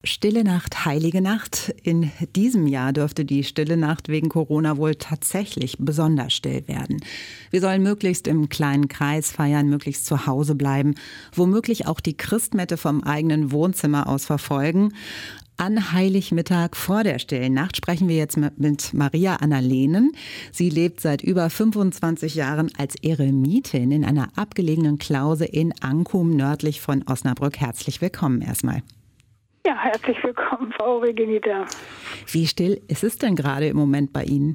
Stille Nacht, heilige Nacht. In diesem Jahr dürfte die Stille Nacht wegen Corona wohl tatsächlich besonders still werden. Wir sollen möglichst im kleinen Kreis feiern, möglichst zu Hause bleiben, womöglich auch die Christmette vom eigenen Wohnzimmer aus verfolgen. An Heiligmittag vor der Stillen Nacht sprechen wir jetzt mit Maria Anna Lehnen. Sie lebt seit über 25 Jahren als Eremitin in einer abgelegenen Klause in Ankum nördlich von Osnabrück. Herzlich willkommen erstmal. Ja, herzlich willkommen, Frau Regenita. Wie still ist es denn gerade im Moment bei Ihnen?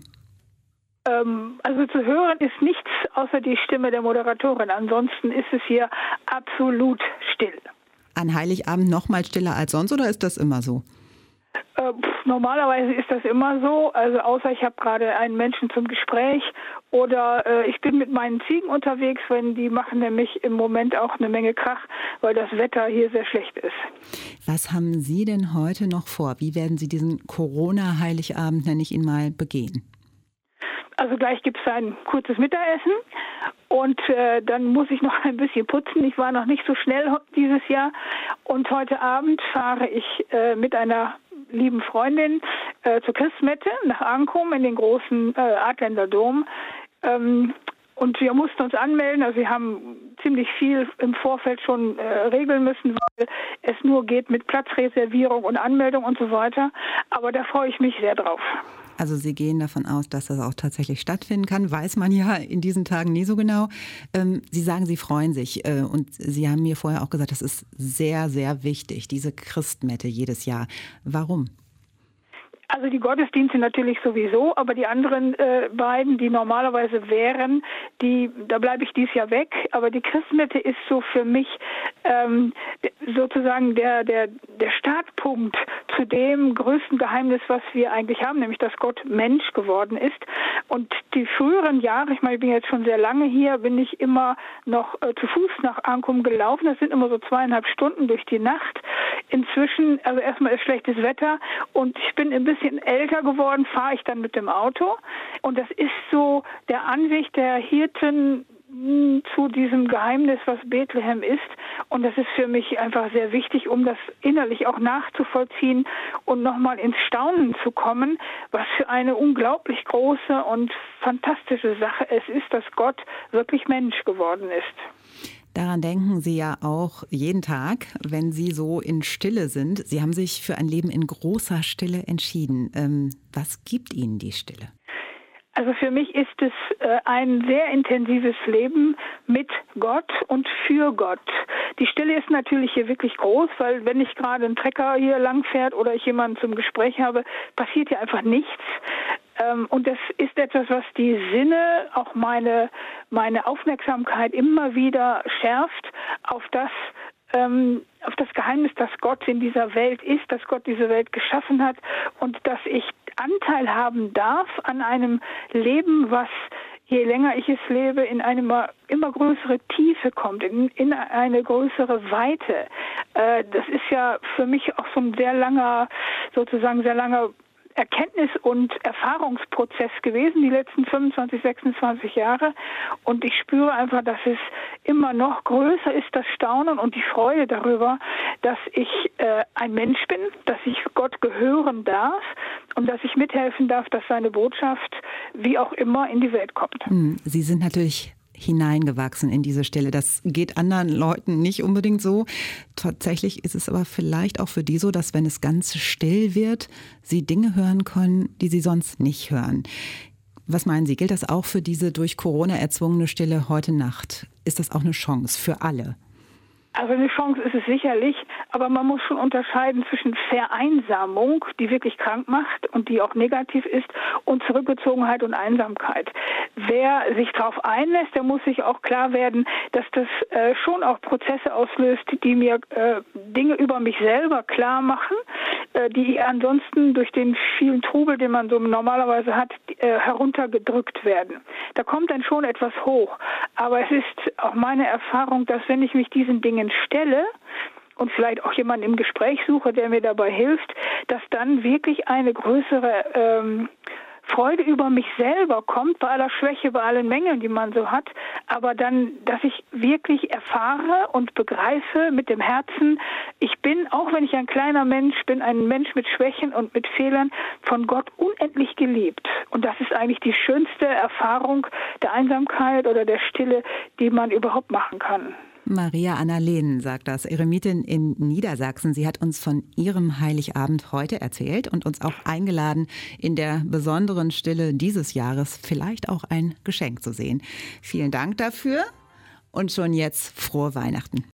Also zu hören ist nichts außer die Stimme der Moderatorin. Ansonsten ist es hier absolut still. An Heiligabend noch mal stiller als sonst oder ist das immer so? Normalerweise ist das immer so, also außer ich habe gerade einen Menschen zum Gespräch oder ich bin mit meinen Ziegen unterwegs, wenn die machen nämlich im Moment auch eine Menge Krach, weil das Wetter hier sehr schlecht ist. Was haben Sie denn heute noch vor? Wie werden Sie diesen Corona-Heiligabend, nenne ich ihn mal, begehen? Also gleich gibt es ein kurzes Mittagessen und dann muss ich noch ein bisschen putzen. Ich war noch nicht so schnell dieses Jahr und heute Abend fahre ich mit einer lieben Freundin zur Christmette nach Ankum in den großen Adländer Dom. Und wir mussten uns anmelden, also wir haben ziemlich viel im Vorfeld schon regeln müssen, weil es nur geht mit Platzreservierung und Anmeldung und so weiter. Aber da freue ich mich sehr drauf. Also Sie gehen davon aus, dass das auch tatsächlich stattfinden kann. Weiß man ja in diesen Tagen nie so genau. Sie sagen, Sie freuen sich. Und Sie haben mir vorher auch gesagt, das ist sehr, sehr wichtig, diese Christmette jedes Jahr. Warum? Also die Gottesdienste natürlich sowieso, aber die anderen beiden, die normalerweise wären, da bleibe ich dieses Jahr weg. Aber die Christmette ist so für mich sozusagen der Startpunkt zu dem größten Geheimnis, was wir eigentlich haben, nämlich dass Gott Mensch geworden ist. Und die früheren Jahre, ich meine, ich bin jetzt schon sehr lange hier, bin ich immer noch zu Fuß nach Ankum gelaufen. Das sind immer so 2,5 Stunden durch die Nacht. Inzwischen, also erstmal ist schlechtes Wetter und ich bin ein bisschen älter geworden, fahre ich dann mit dem Auto. Und das ist so der Anweg der Hirten zu diesem Geheimnis, was Bethlehem ist. Und das ist für mich einfach sehr wichtig, um das innerlich auch nachzuvollziehen und nochmal ins Staunen zu kommen, was für eine unglaublich große und fantastische Sache es ist, dass Gott wirklich Mensch geworden ist. Daran denken Sie ja auch jeden Tag, wenn Sie so in Stille sind. Sie haben sich für ein Leben in großer Stille entschieden. Was gibt Ihnen die Stille? Also für mich ist es ein sehr intensives Leben mit Gott und für Gott. Die Stille ist natürlich hier wirklich groß, weil wenn ich gerade einen Trecker hier langfährt oder ich jemanden zum Gespräch habe, passiert hier einfach nichts. Und das ist etwas, was die Sinne, auch meine Aufmerksamkeit immer wieder schärft auf das Geheimnis, dass Gott in dieser Welt ist, dass Gott diese Welt geschaffen hat und dass ich Anteil haben darf an einem Leben, was je länger ich es lebe, in eine immer größere Tiefe kommt, in eine größere Weite. Das ist ja für mich auch so ein sehr langer Erkenntnis- und Erfahrungsprozess gewesen, die letzten 25, 26 Jahre. Und ich spüre einfach, dass es immer noch größer ist, das Staunen und die Freude darüber, dass ich ein Mensch bin, dass ich Gott gehören darf und dass ich mithelfen darf, dass seine Botschaft, wie auch immer, in die Welt kommt. Sie sind natürlich hineingewachsen in diese Stille. Das geht anderen Leuten nicht unbedingt so. Tatsächlich ist es aber vielleicht auch für die so, dass wenn es ganz still wird, sie Dinge hören können, die sie sonst nicht hören. Was meinen Sie, gilt das auch für diese durch Corona erzwungene Stille heute Nacht? Ist das auch eine Chance für alle? Also eine Chance ist es sicherlich, aber man muss schon unterscheiden zwischen Vereinsamung, die wirklich krank macht und die auch negativ ist, und Zurückgezogenheit und Einsamkeit. Wer sich darauf einlässt, der muss sich auch klar werden, dass das schon auch Prozesse auslöst, die mir Dinge über mich selber klar machen, die ansonsten durch den vielen Trubel, den man so normalerweise hat, heruntergedrückt werden. Da kommt dann schon etwas hoch. Aber es ist auch meine Erfahrung, dass wenn ich mich diesen Dingen stelle und vielleicht auch jemanden im Gespräch suche, der mir dabei hilft, dass dann wirklich eine größere Freude über mich selber kommt, bei aller Schwäche, bei allen Mängeln, die man so hat, aber dann, dass ich wirklich erfahre und begreife mit dem Herzen, ich bin, auch wenn ich ein kleiner Mensch bin, ein Mensch mit Schwächen und mit Fehlern, von Gott unendlich geliebt. Und das ist eigentlich die schönste Erfahrung der Einsamkeit oder der Stille, die man überhaupt machen kann. Maria Anna Lehn sagt das, Eremitin in Niedersachsen. Sie hat uns von ihrem Heiligabend heute erzählt und uns auch eingeladen, in der besonderen Stille dieses Jahres vielleicht auch ein Geschenk zu sehen. Vielen Dank dafür und schon jetzt frohe Weihnachten.